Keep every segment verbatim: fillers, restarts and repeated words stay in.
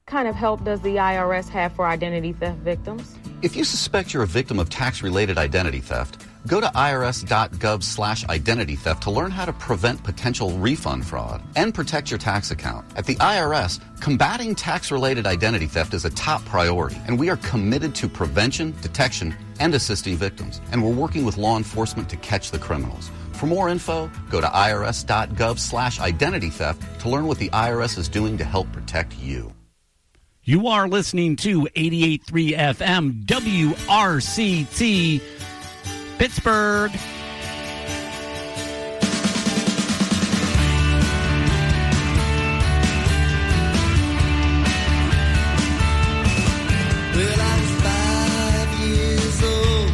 kind of help does the I R S have for identity theft victims? If you suspect you're a victim of tax-related identity theft, go to irs.gov slash identity theft to learn how to prevent potential refund fraud and protect your tax account. At the I R S, combating tax-related identity theft is a top priority, and we are committed to prevention, detection, and assisting victims. And we're working with law enforcement to catch the criminals. For more info, go to irs.gov slash identity theft to learn what the I R S is doing to help protect you. You are listening to eighty-eight point three F M W R C T Pittsburgh. Well, I was five years old,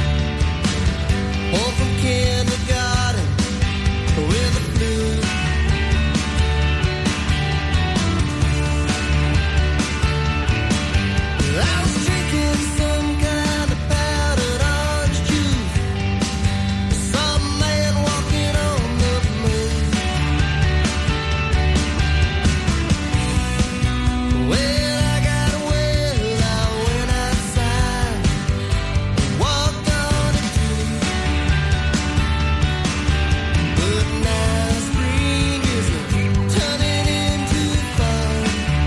home from kindergarten with the flu. I was drinking some kind of powdered orange juice. Some man walking on the moon. Well, I got well, I went outside, walked on a tree. But now spring is turning into fall.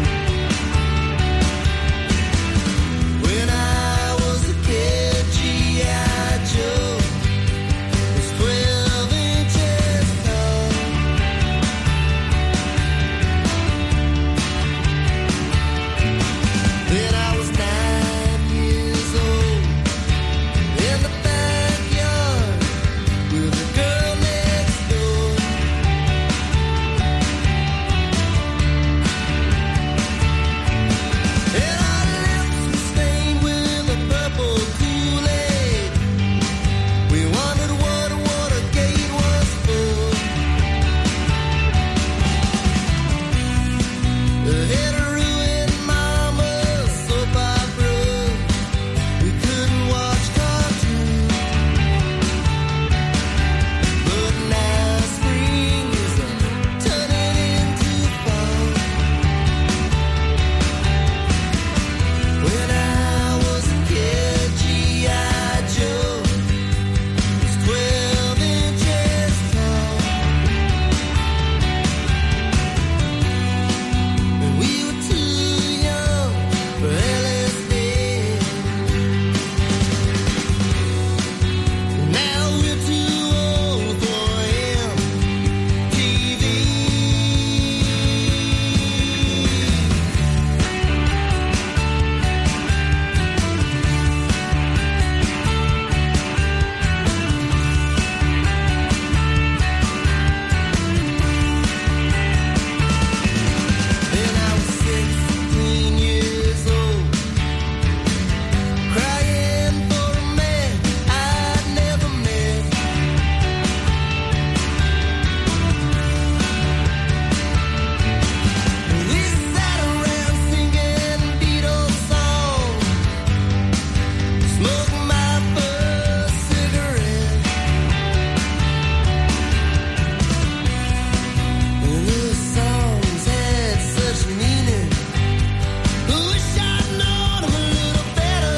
When I was a kid, G I. Joe was twelve inches tall. Then I was nine years old, in the backyard with the girl next door. And our lips were stained with a purple Kool-Aid. We wondered what Watergate was for. It ruined Mama's soap opera. We couldn't watch cartoons. But now spring is turning into fall. When I was a kid, G I. Joe was twelve inches tall. And we were too young for L S D. Now we're too old for M T V. Then I was sixteen years old, crying for a man I'd never met. We sat around singing Beatles songs, smoked my first cigarette. And the songs had such meaning. Wish I'd known them a little better.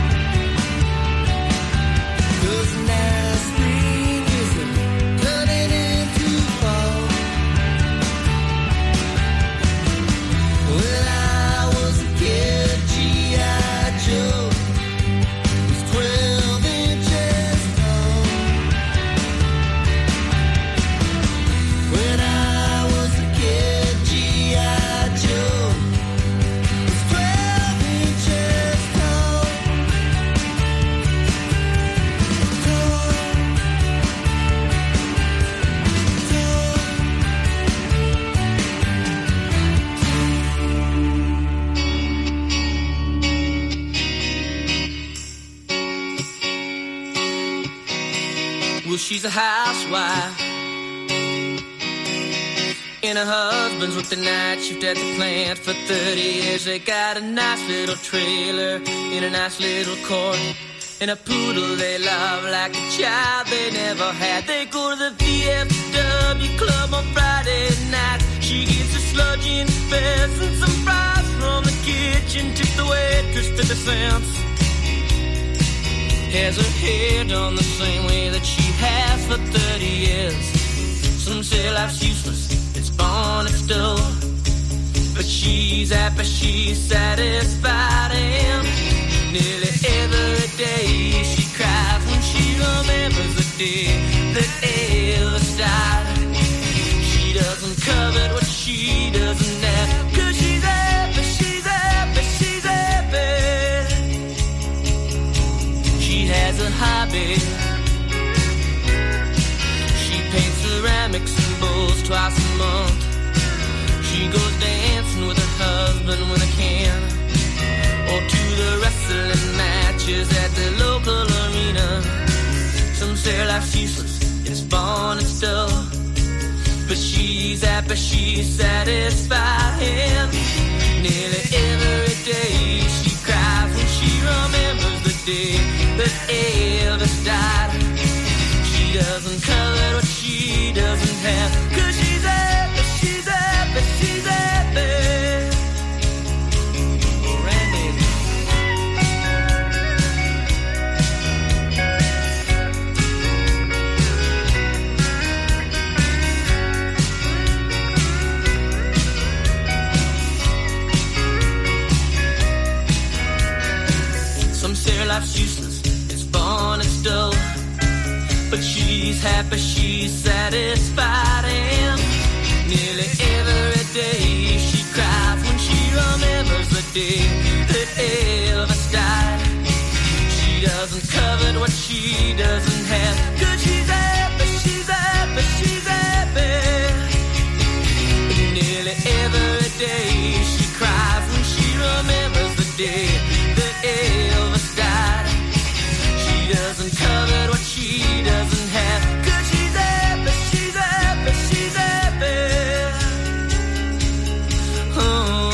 'Cause now spring is turning into fall. When I was a kid, G I. Joe was twelve inches tall. When I was a kid, G I. Joe was twelve inches tall. Well, she's a housewife, and her husband's worked the night shift at the plant for thirty years. They got a nice little trailer in a nice little court, and a poodle they love like a child they never had. They go to the V F W club on Friday night. She gets a sludge in fest and some fries from the defense. Has her hair done the same way that she has for thirty years. Some say life's useless, it's born, it's dull. But she's happy, she's satisfied, and nearly every day she cries when she remembers the day that Elvis died. She doesn't covet what she doesn't have, 'cause she's happy, she's happy, she's happy. She has a hobby. She paints ceramics and bowls twice a month. She goes dancing with her husband when I can, or to the wrestling matches at the local arena. Some say life's useless, it's born, it's dull. But she's happy, she's satisfied, and nearly every day she cries when she remembers the day that Elvis died. She doesn't covet what she doesn't have, 'cause she's happy, she's happy, she's happy. Randy. Some say life's useless, it's born, it's dull. But she's happy, she's satisfied, and nearly every day she cries when she remembers the day that Elvis died. She doesn't covet what she doesn't have, 'cause she's happy, she's happy, she's happy. And nearly every day she cries when she remembers the day that Elvis died. She doesn't covet what she doesn't have, 'cause she's happy, she's happy, she's happy. Oh.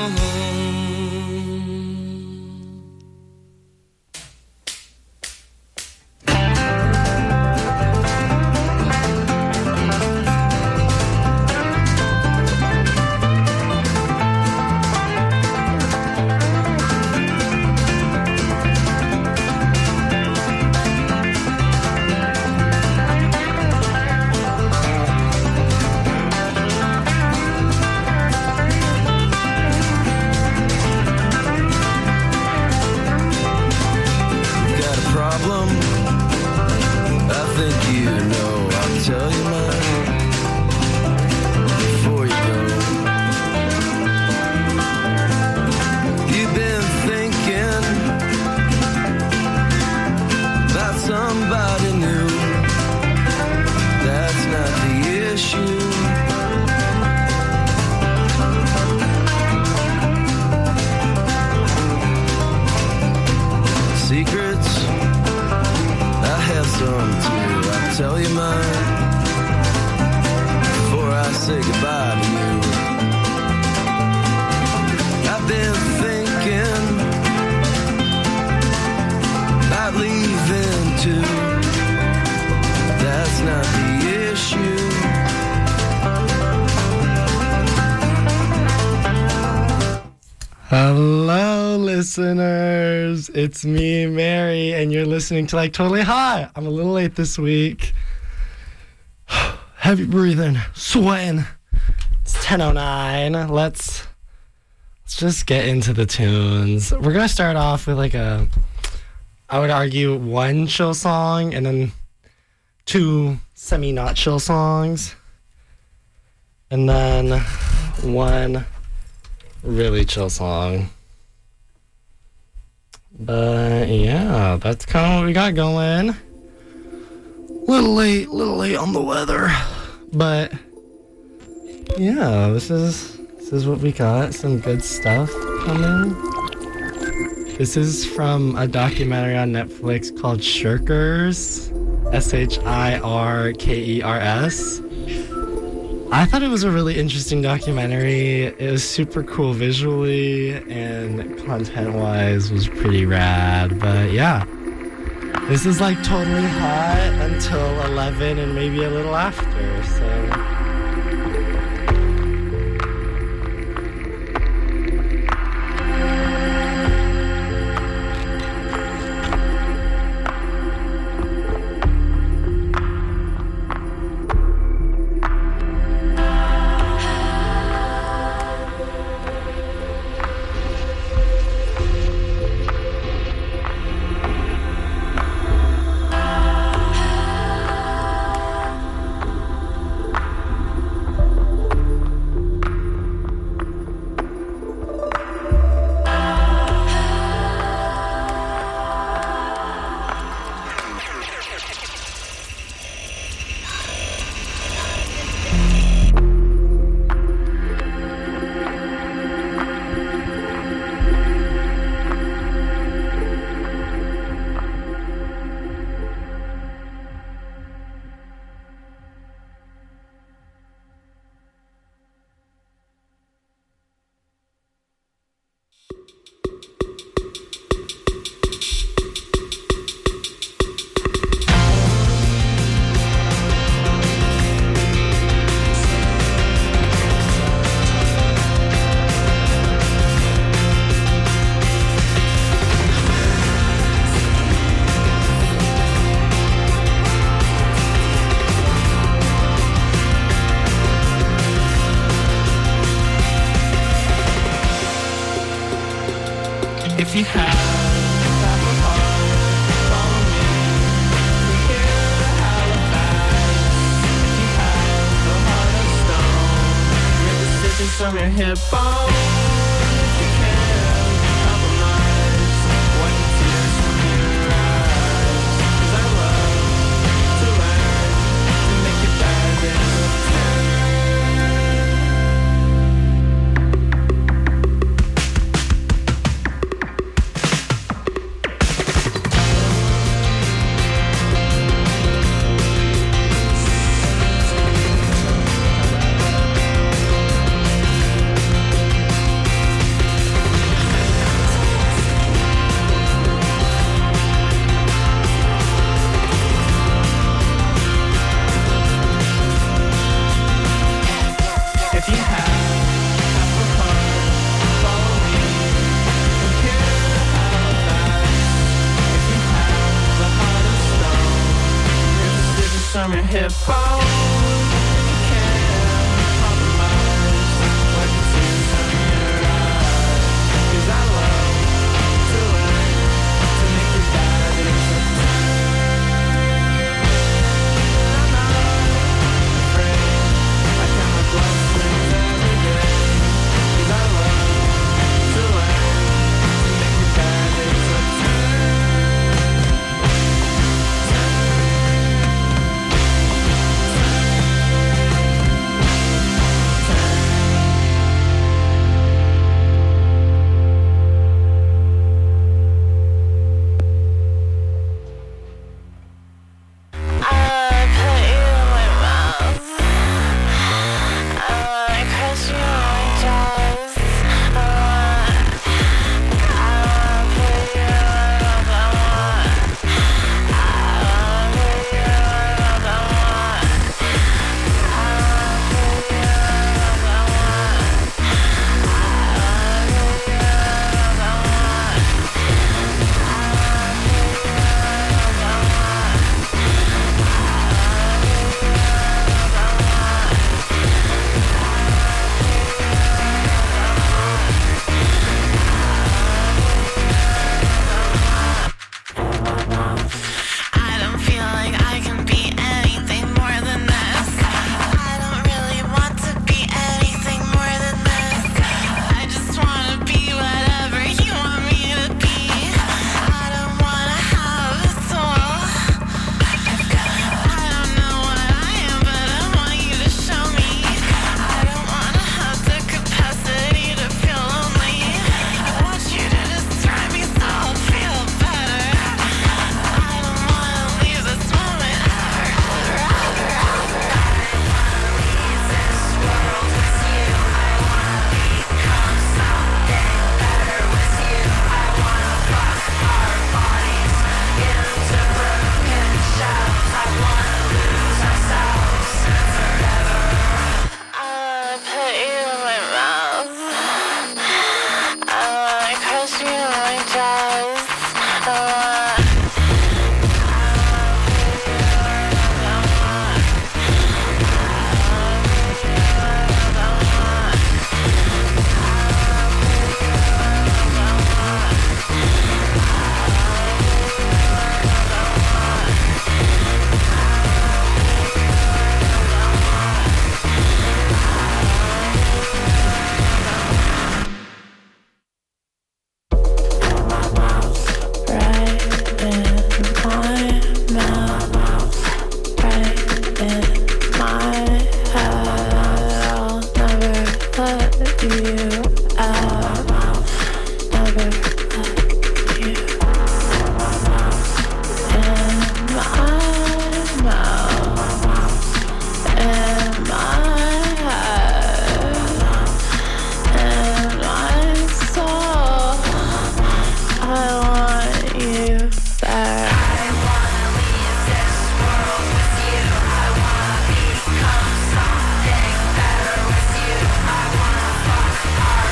Hello, listeners. It's me, Mary, and you're listening to Like Totally Hot. I'm a little late this week. Heavy breathing, sweating. It's ten oh nine. Let's let's just get into the tunes. We're gonna start off with like a, I would argue, one chill song and then two semi-not chill songs, and then one really chill song. But yeah, that's kind of what we got going. Little late, little late on the weather, but yeah, this is this is what we got. Some good stuff coming. This is from a documentary on Netflix called Shirkers, S H I R K E R S. I thought it was a really interesting documentary. It was super cool visually, and content-wise was pretty rad. But yeah, this is like totally hot until eleven and maybe a little after, so... If you have half a heart, follow me. We're here to Halifax. If you have a heart of stone, make decisions from your hip bone. If you can't compromise, wipe the tears from your eyes. 'Cause I love to learn to make your bad days look ten. If you have half a heart, follow me. We're here to Halifax. If you have a heart of stone, make decisions from your hip bone. If you can't compromise, wipe the tears from your eyes. 'Cause I love to learn to make your bad days look ten. I'm not afraid. I count my blessings every day. 'Cause I love to learn to make your bad days look ten. I don't feel like I can be anything more than this. I don't really want to be anything more than this. I just wanna be whatever you want me to be. I don't wanna have a soul. I don't know what I am, but I want you to show me. I don't wanna have the capacity to feel lonely. I want you to describe me so I'll feel better. I don't wanna leave this moment ever, ever, ever, ever. I wanna leave this world with you. I wanna become something better with you. I wanna fuck our bodies into broken shells. I wanna lose ourselves forever. I wanna put you in my mouth. I wanna crush you in my chest. I wanna our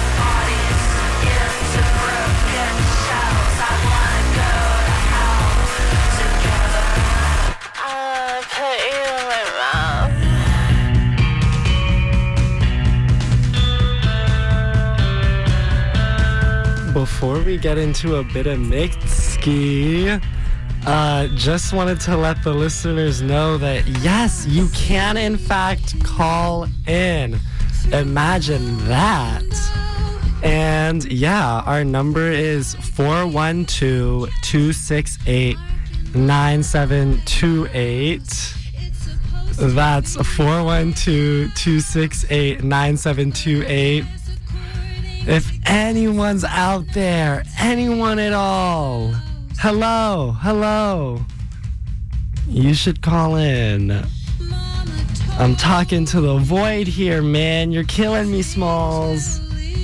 before we get into a bit of Mitski, uh, just wanted to let the listeners know that yes, you can in fact call in. Imagine that. And yeah, our number is four one two, two six eight, nine seven two eight. That's four one two, two six eight, nine seven two eight. If anyone's out there, anyone at all, hello, hello, you should call in. I'm talking to the void here, man. You're killing me, Smalls.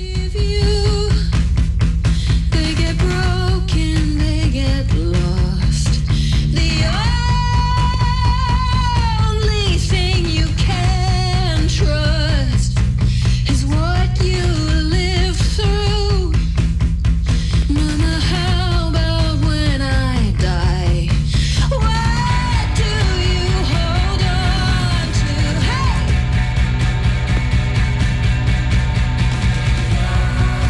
They get broken, they get lost. The only thing you can trust is what you live through. Mama, how about when I die? What do you hold on to? Hey!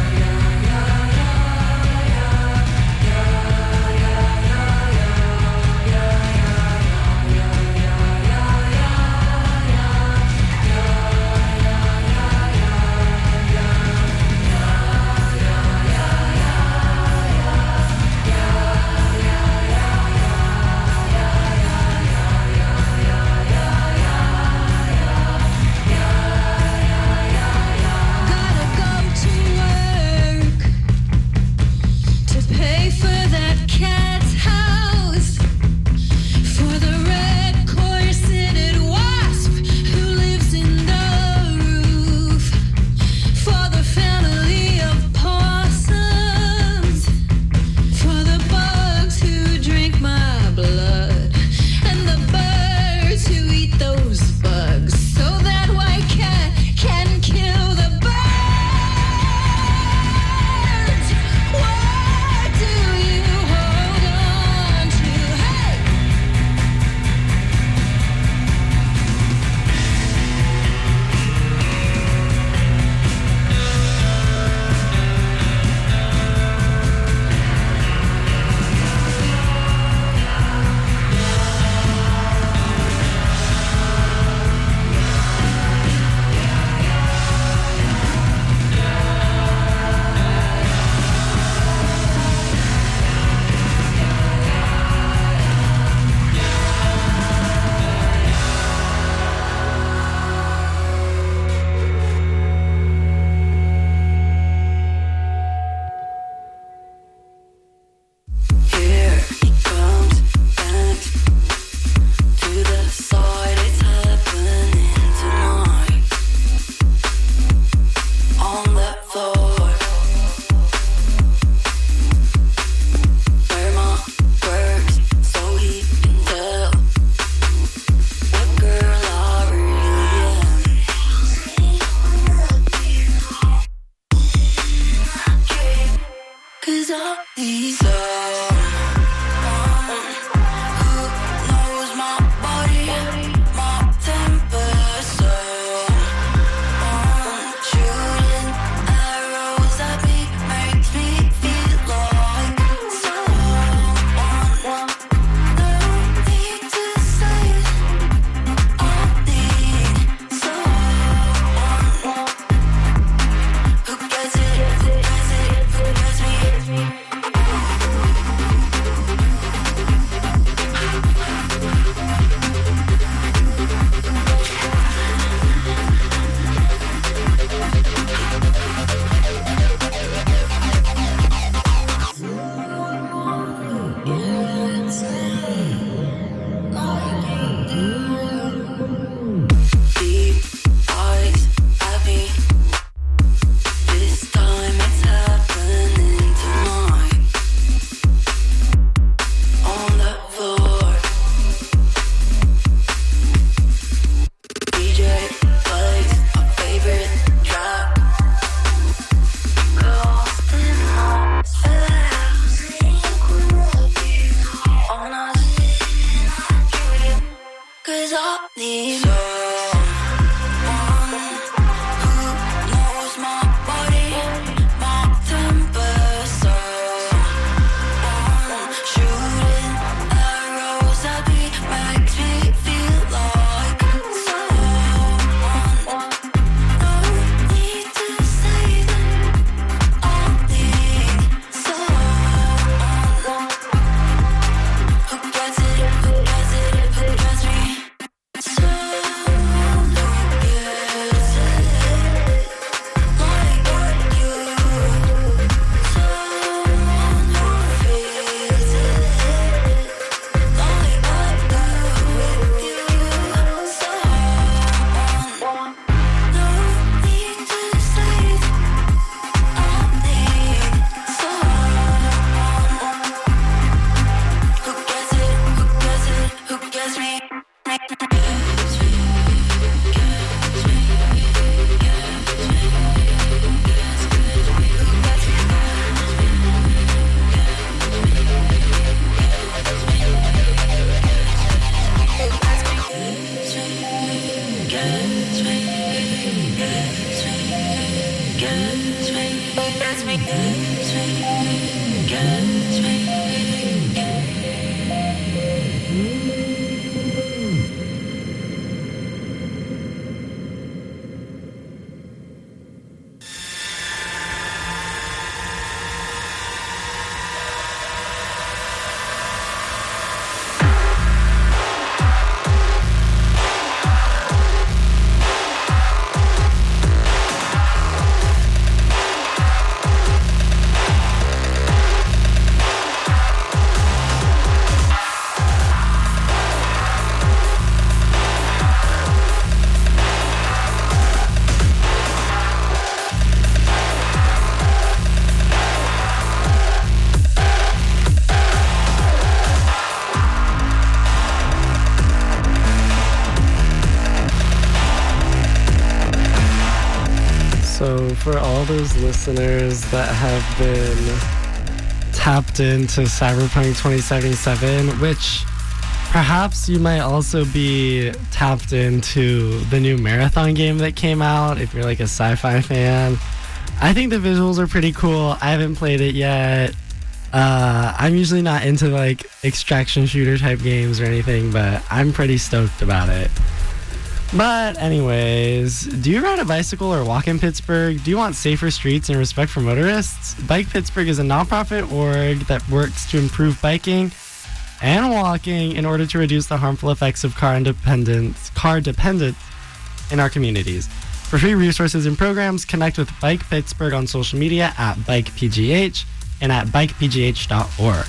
So for all those listeners that have been tapped into Cyberpunk twenty seventy-seven, which perhaps you might also be tapped into the new Marathon game that came out if you're like a sci-fi fan. I think the visuals are pretty cool. I haven't played it yet. Uh, I'm usually not into like extraction shooter type games or anything, but I'm pretty stoked about it. But anyways, do you ride a bicycle or walk in Pittsburgh? Do you want safer streets and respect for motorists? Bike Pittsburgh is a nonprofit org that works to improve biking and walking in order to reduce the harmful effects of car independence, car dependence in our communities. For free resources and programs, connect with Bike Pittsburgh on social media at Bike P G H and at bike p g h dot org.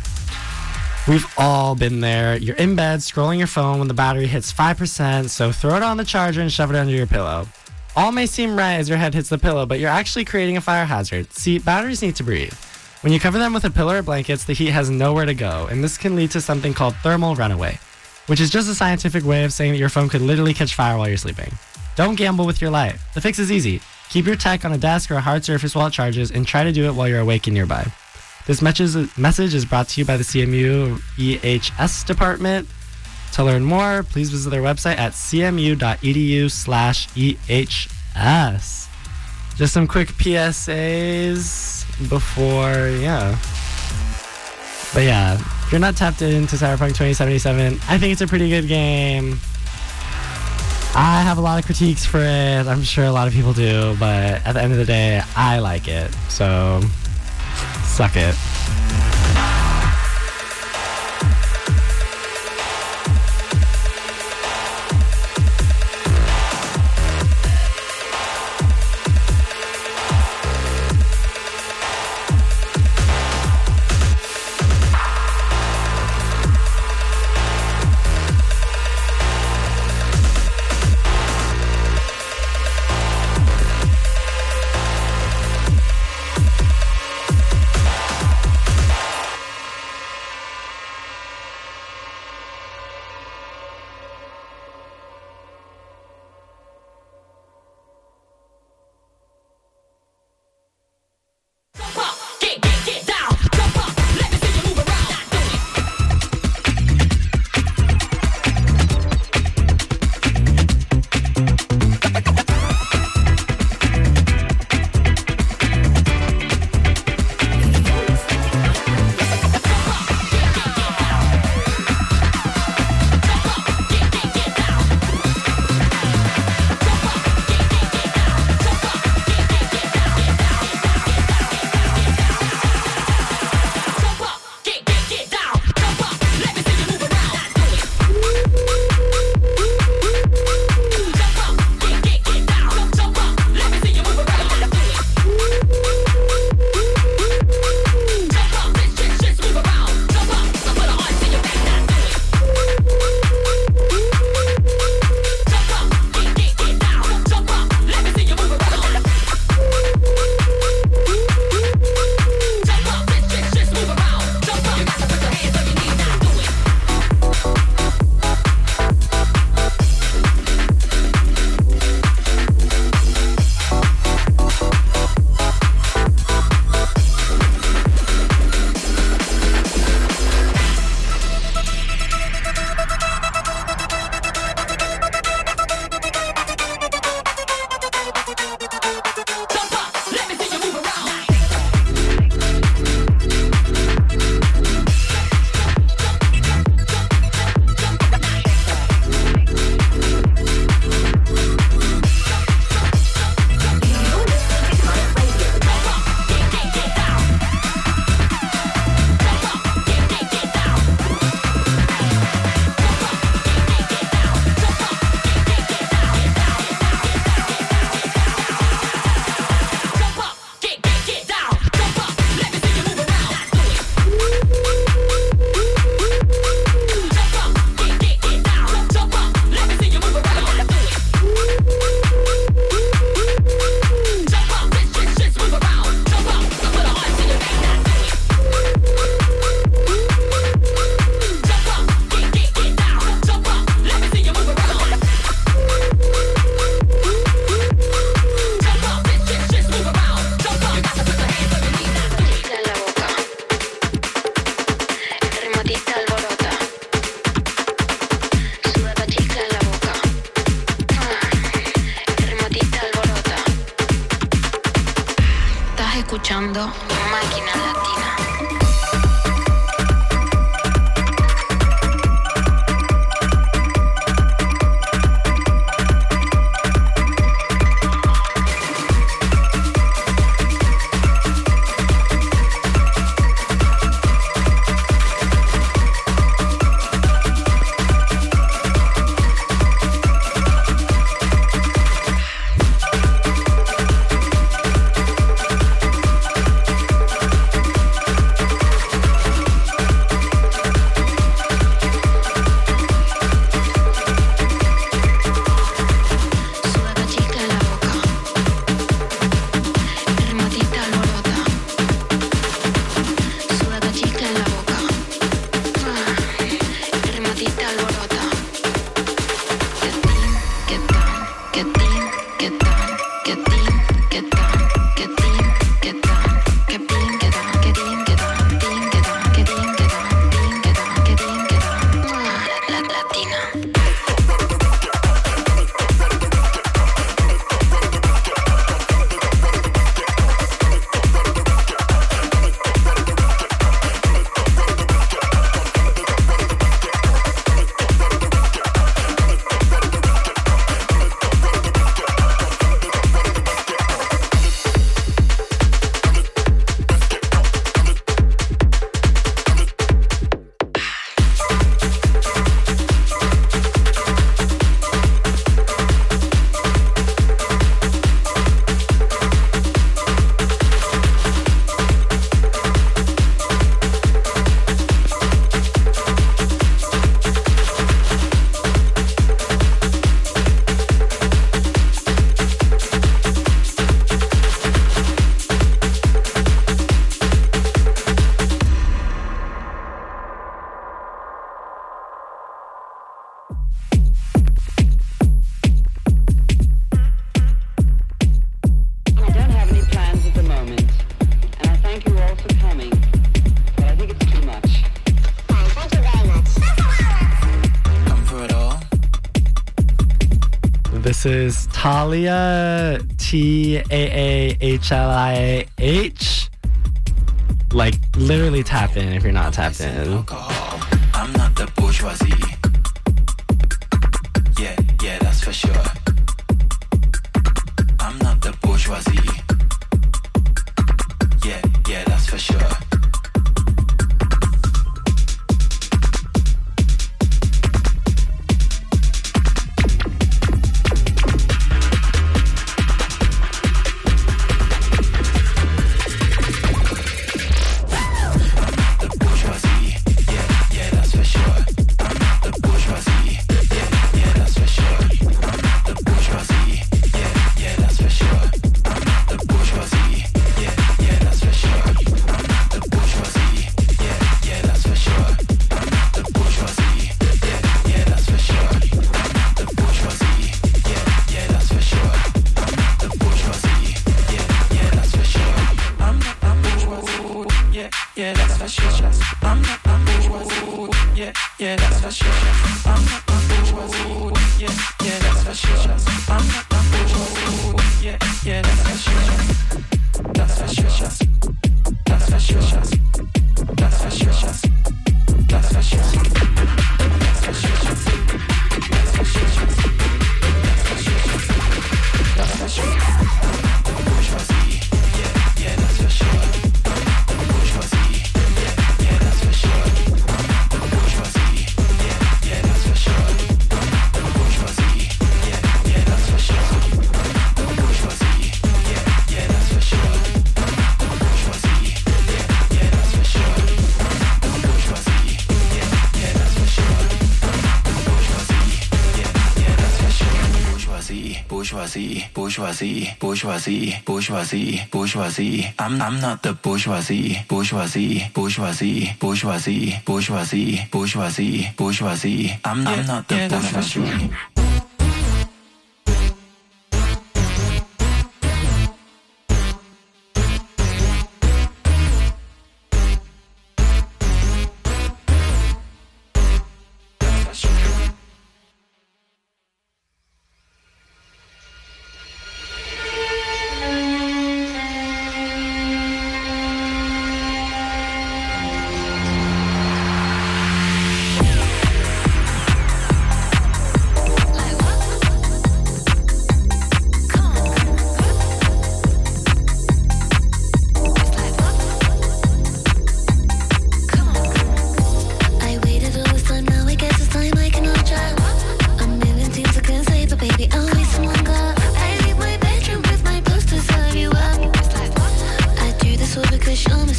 We've all been there. You're in bed, scrolling your phone when the battery hits five percent, so throw it on the charger and shove it under your pillow. All may seem right as your head hits the pillow, but you're actually creating a fire hazard. See, batteries need to breathe. When you cover them with a pillow or blankets, the heat has nowhere to go, and this can lead to something called thermal runaway, which is just a scientific way of saying that your phone could literally catch fire while you're sleeping. Don't gamble with your life. The fix is easy. Keep your tech on a desk or a hard surface while it charges, and try to do it while you're awake and nearby. This message is brought to you by the C M U E H S department. To learn more, please visit their website at c m u dot e d u slash e h s. Just some quick P S As before, yeah. But yeah, if you're not tapped into Cyberpunk twenty seventy-seven, I think it's a pretty good game. I have a lot of critiques for it. I'm sure a lot of people do, but at the end of the day, I like it. So, suck it. escuchando Máquina Latina. This is Talia, T A A H L I H. Like, literally tap in if you're not tapped in. I'm not the bourgeoisie. Yeah, yeah, that's for sure. I'm not the bourgeoisie. Yeah, yeah, that's for sure. Bourgeoisie, bourgeoisie, bourgeoisie, bourgeoisie, bourgeoisie. I'm I'm not the bourgeoisie, bourgeoisie, bourgeoisie, bourgeoisie, bourgeoisie, bourgeoisie, bourgeoisie. I'm I'm not the bourgeoisie.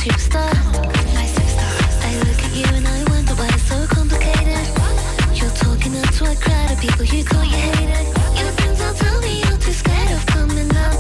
superstar, my superstar. I look at you and I wonder why it's so complicated. You're talking up to a crowd of people you thought you hated. Your friends all tell me you're too scared of coming up.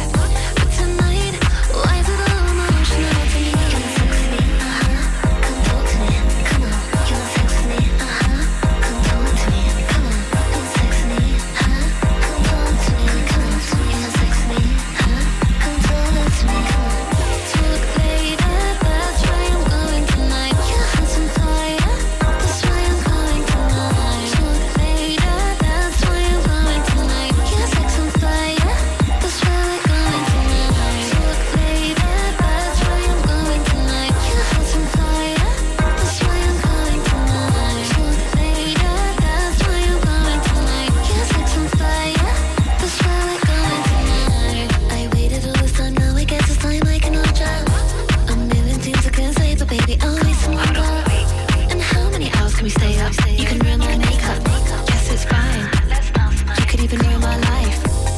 But tonight, why is it all emotional to me? You wanna sex with me? Uh-huh. Come talk to me. Come on. You wanna sex with me? Uh-huh. Come talk to me. Come on. You wanna sex with me? Huh? Come talk to me. Come on. You wanna sex with me? Huh? Come talk to me. Come on. Talk later. That's why I'm going tonight. Your heart's on fire. That's why I'm going tonight. Talk later. That's why I'm going tonight. Your sex on fire. That's why we're going tonight. Talk later. That's why I'm going tonight. Your heart's on fire. That's why I'm going tonight. Talk later. That's why I'm going tonight. Your sex on fire. That's why we're going tonight. I waited all this time, now I guess it's time I can hold ya. A million things I can say, but baby, always longer. And how many hours can we stay up? You can ruin my makeup. Guess it's fine. You could even ruin my life.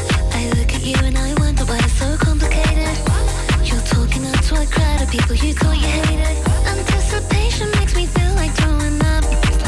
I look at you and I wonder why it's so complicated. You're talking up to a crowd of people you thought you hated. Anticipation makes me feel like throwing up.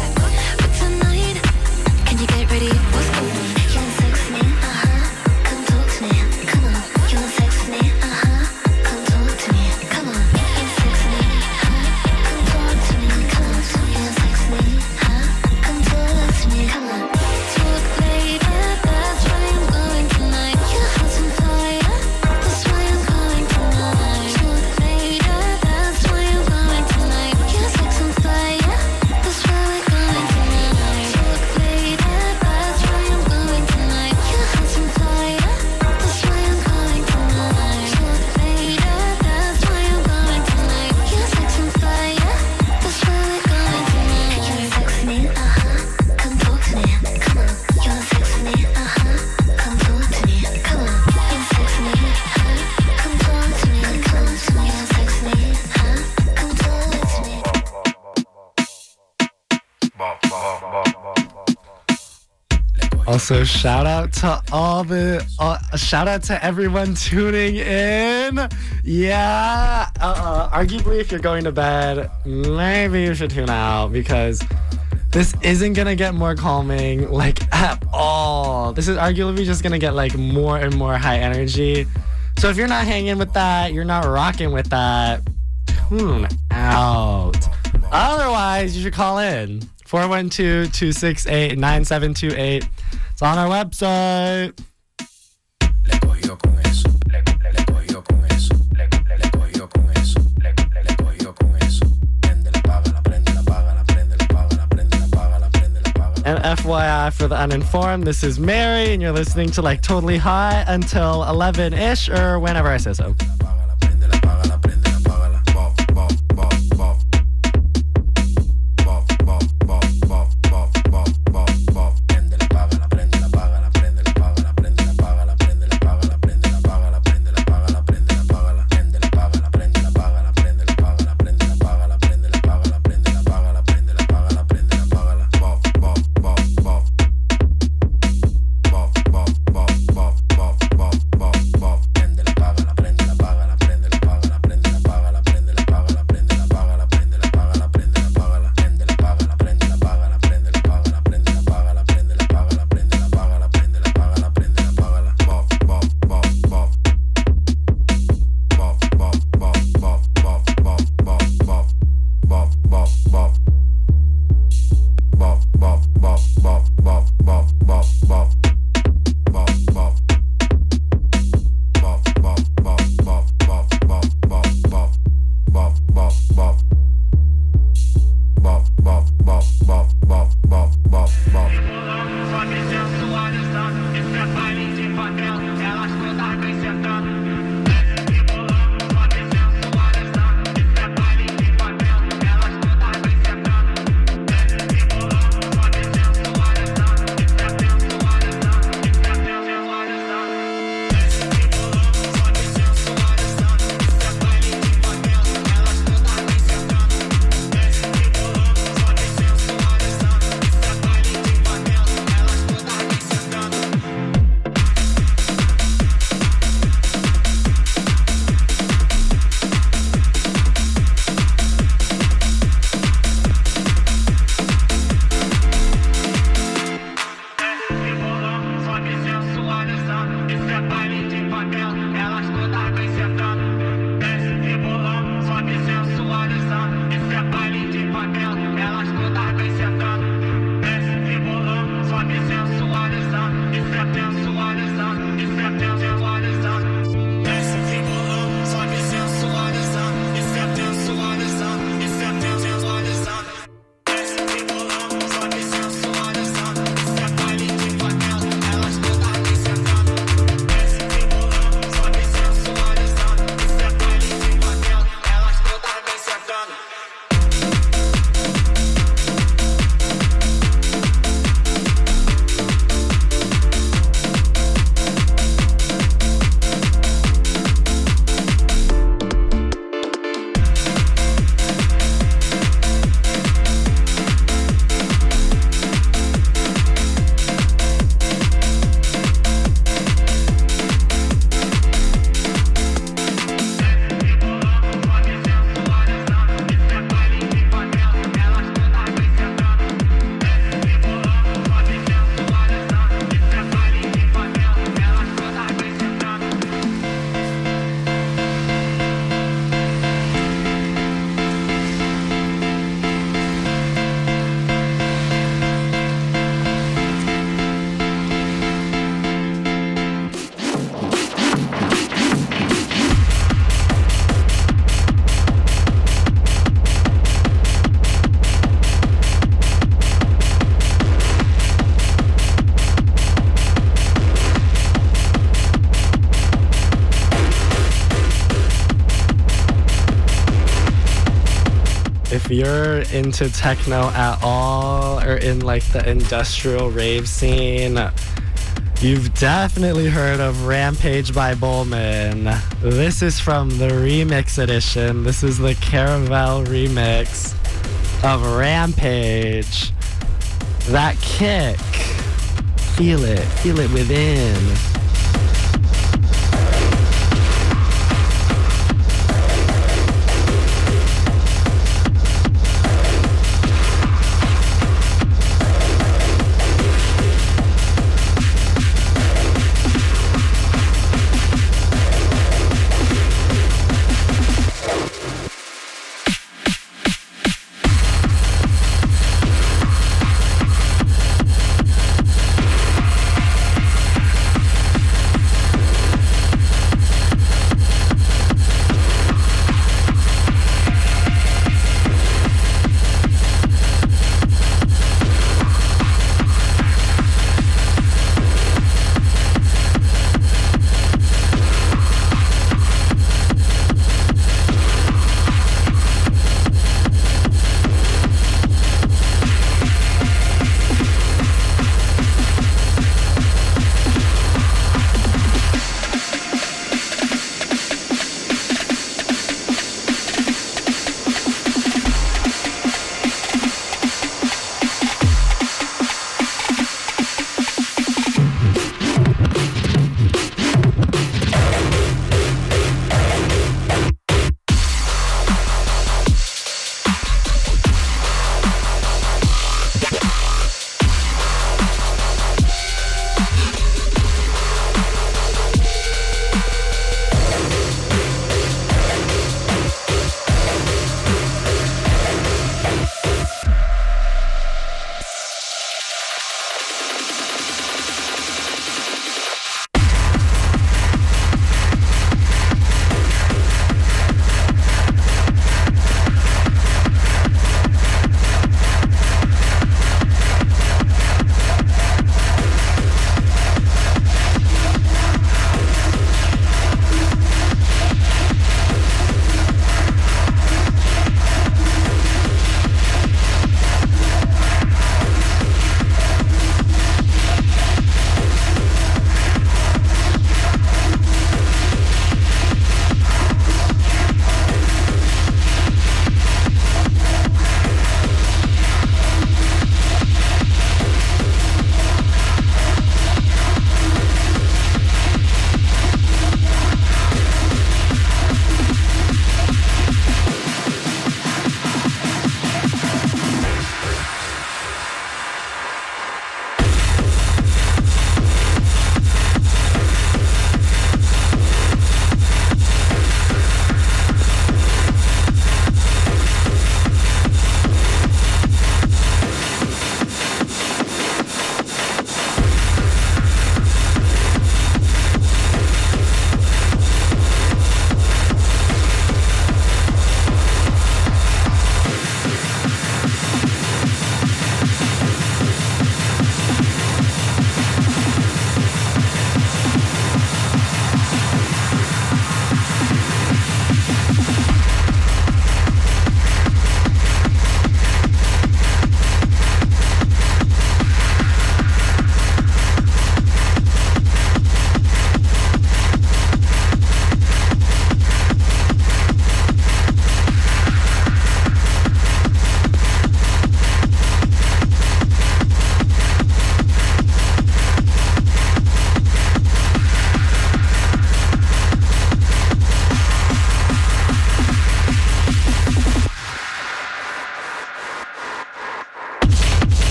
But tonight, can you get ready? What's going on? You wanna sex with me? Uh-huh. Come talk to me. Come on. You wanna sex with me? Uh-huh. Come talk to me. Come on. You wanna sex with me? Huh? Come talk to me. Come on. You wanna sex with me? Huh? Come talk to me. Come on. Talk later. That's why I'm going tonight. Your heart's on fire. That's why I'm going tonight. Talk later. That's why I'm going tonight. Your sex on fire. That's why we're going tonight. Talk later. That's why I'm going tonight. Your heart's on fire. That's why I'm going tonight. Talk later. That's why I'm going tonight. Your sex on fire. That's why we're going tonight. You wanna sex with me? Uh-huh. Come talk to me. Come on. You wanna sex with me? Uh-huh. Come talk to me. Come on. You wanna sex with me? Huh? Come talk to me. Come on. You wanna sex with me? Huh? Come talk to me. Also, shout out to all the, uh, shout out to everyone tuning in. Yeah, uh, arguably, if you're going to bed, maybe you should tune out because this isn't gonna get more calming, like at all. This is arguably just gonna get like more and more high energy. So if you're not hanging with that, you're not rocking with that, tune out. Otherwise, you should call in four one two, two six eight, nine seven two eight. It's on our website. Le cogió con eso, le, le, le cogió con eso, le, le, le cogió con eso, le, le, le cogió con eso. Prende la paga, la prende la paga, la prende la paga, la prende la paga, la prende la paga. And F Y I for the uninformed, this is Mary, and you're listening to like Totally Hot until eleven-ish or whenever I say so. if you're into techno at all or in like the industrial rave scene, you've definitely heard of Rampage by Bowman. This is from the remix edition. This is the Caravel remix of Rampage. That kick. Feel it. Feel it within.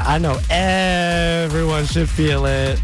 I know everyone should feel it.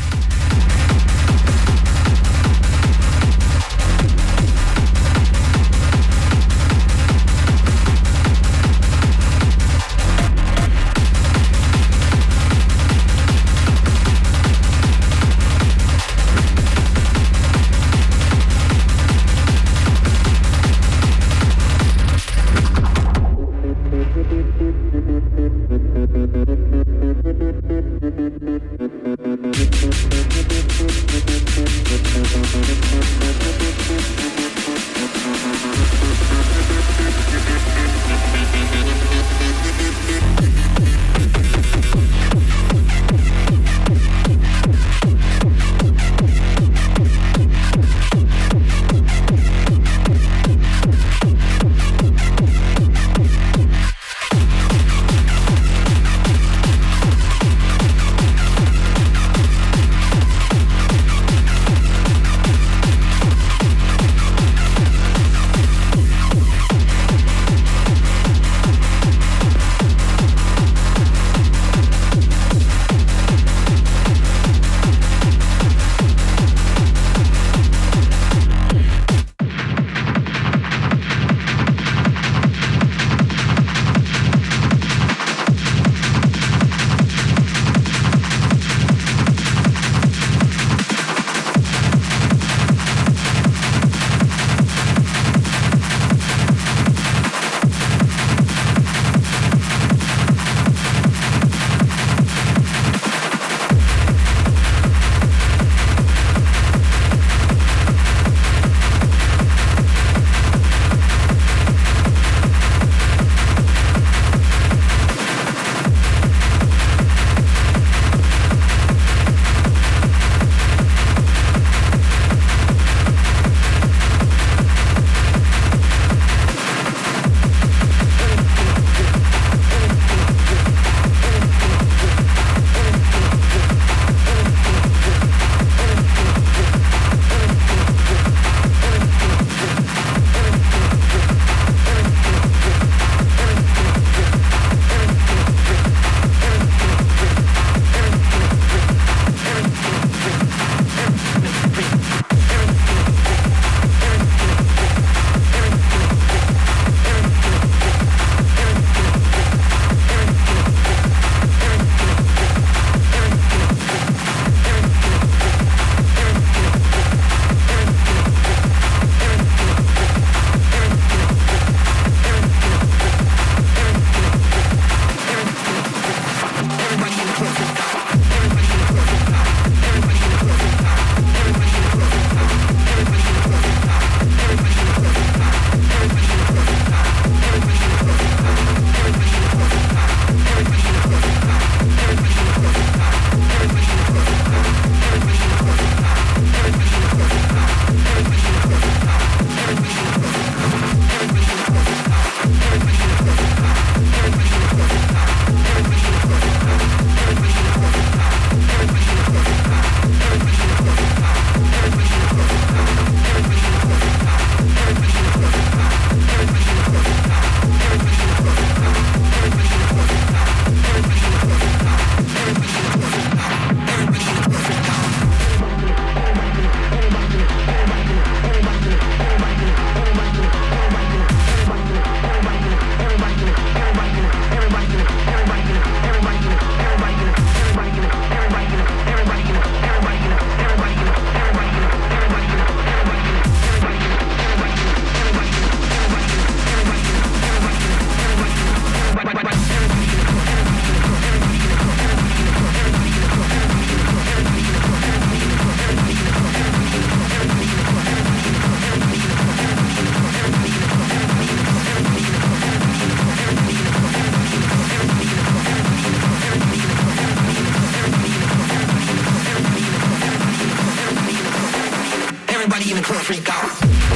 Everybody in the club freak out.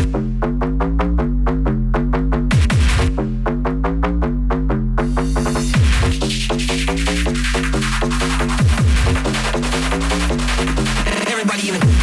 Everybody in the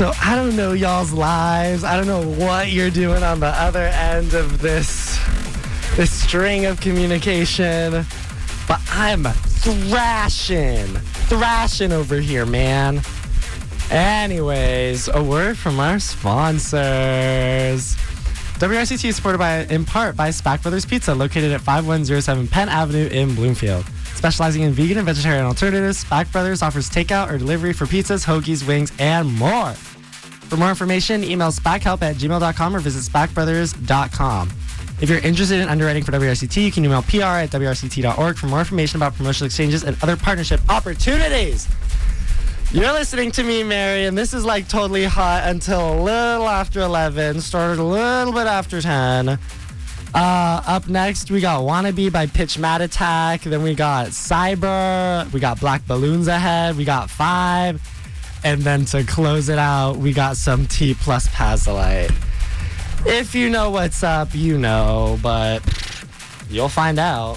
So I don't know y'all's lives. I don't know what you're doing on the other end of this, this string of communication, but I'm thrashing, thrashing over here, man. Anyways, a word from our sponsors. W R C T is supported by, in part by Spack Brothers Pizza, located at five one zero seven Penn Avenue in Bloomfield. Specializing in vegan and vegetarian alternatives, Spack Brothers offers takeout or delivery for pizzas, hoagies, wings, and more. For more information, email spackhelp at gmail dot com or visit spack brothers dot com. If you're interested in underwriting for W R C T, you can email P R at W R C T dot org for more information about promotional exchanges and other partnership opportunities. You're listening to me, Mary, and this is like totally hot until a little after eleven, started a little bit after ten. Uh, up next, we got Wannabe by Pitch Mad Attack. Then we got Cyber. We got Black Balloons ahead. We got Five. And then to close it out, we got some T plus Pazolite. If you know what's up, you know, but you'll find out.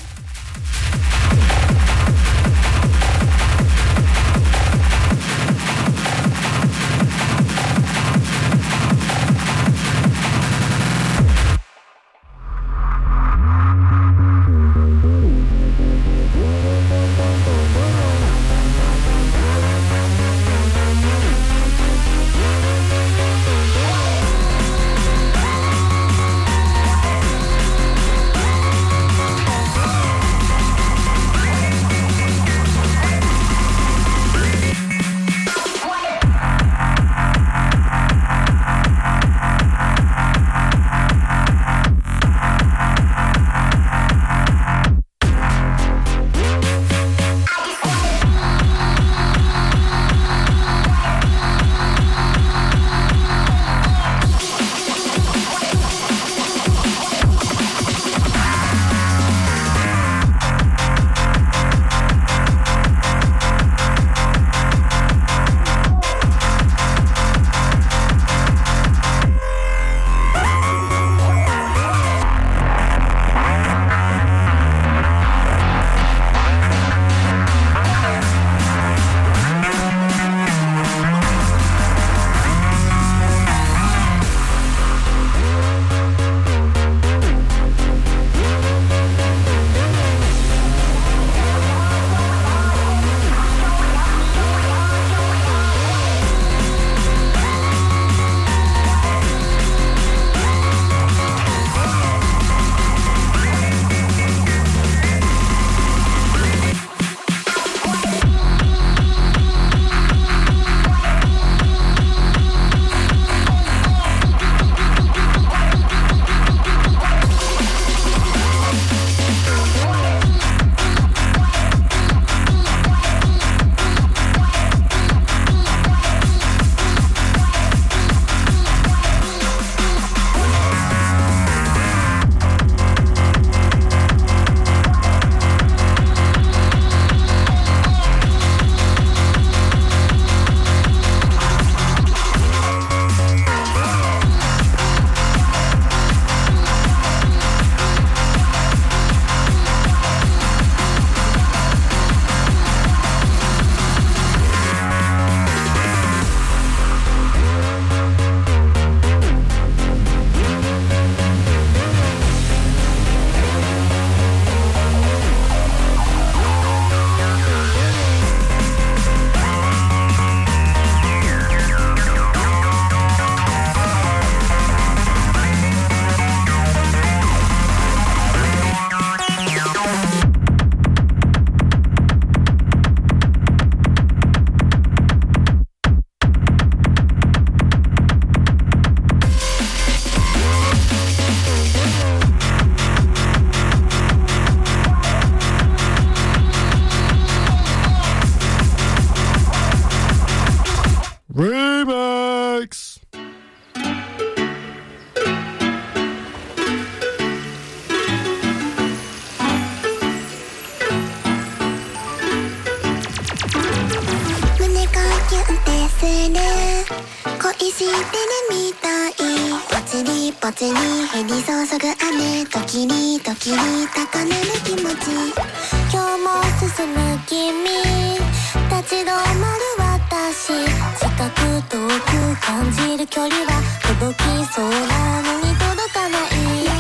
Remix! 胸がキュンってする恋してるみたいぽつりぽつり降り注ぐ雨時に時に高鳴る気持ち今日も進む君立ち止まる私近く遠く感じる距離は届きそうなのに届かない。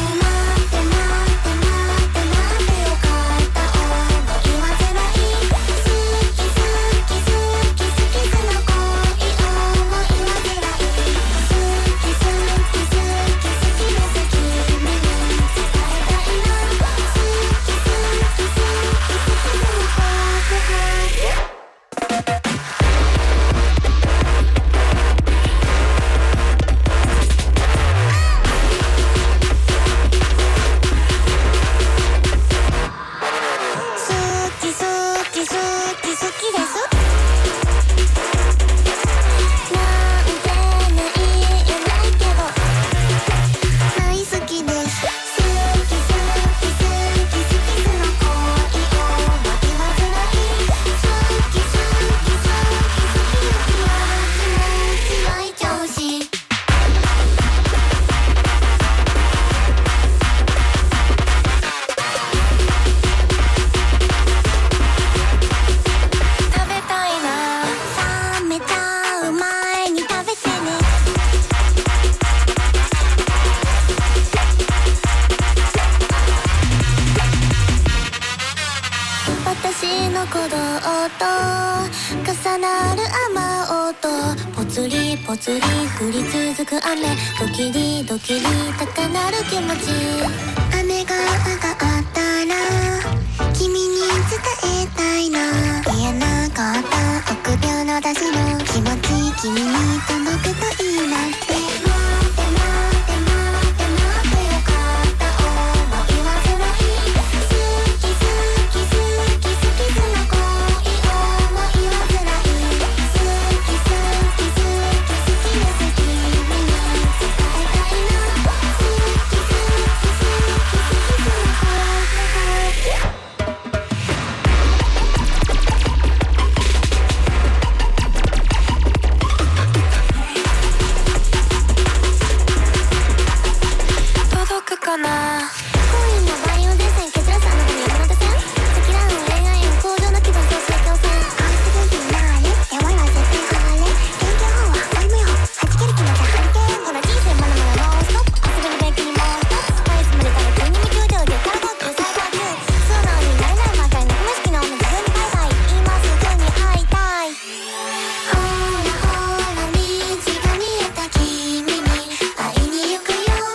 私の鼓動と重なる雨音、ぽつりぽつり降り続く雨、ドキリドキリ高鳴る気持ち。雨が上がったら君に伝えたいな。